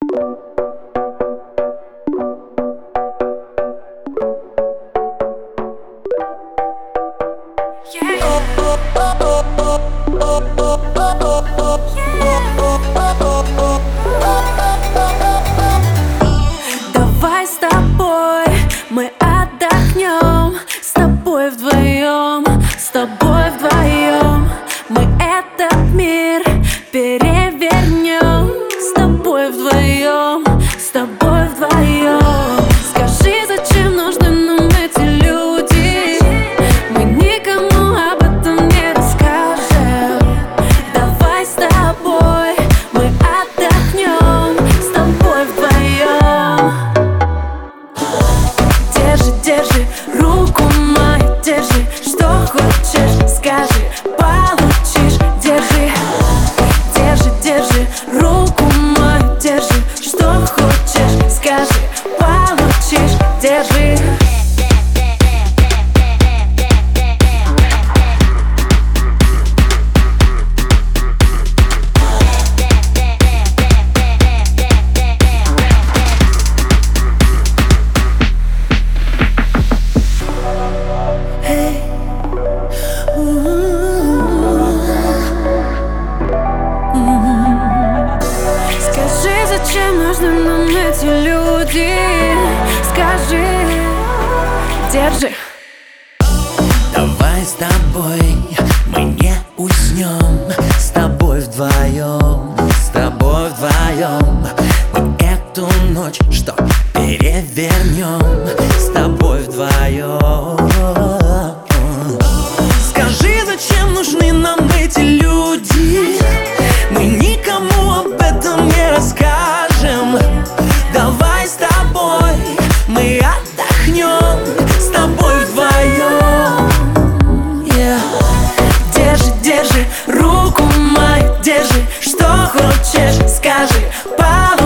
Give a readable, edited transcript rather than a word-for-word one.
Давай с тобой мы отдохнем, с тобой вдвоем, с тобой вдвоем. Мы этот мир перевернем, с тобой вдвоем, с тобой вдвоем. Скажи, зачем нужны нам эти люди? Мы никому об этом не расскажем. Давай с тобой мы отдохнем, с тобой вдвоем. Держи, держи руку мою, держи, что хочешь, скажи, получишь. Держи, держи, держи руку мою, держи, что хочешь, скажи, получишь. Держи. Скажи, зачем нужны нам эти люди? Скажи, держи. Давай с тобой мы не уснем, с тобой вдвоем, с тобой вдвоем. Мы эту ночь что перевернем, с тобой вдвоем. Скажи, зачем нужны нам эти люди? Мы никому об этом не расскажем. Давай с тобой мы отдохнем, с тобой вдвоем. Держи, держи руку мою, держи, что хочешь, скажи,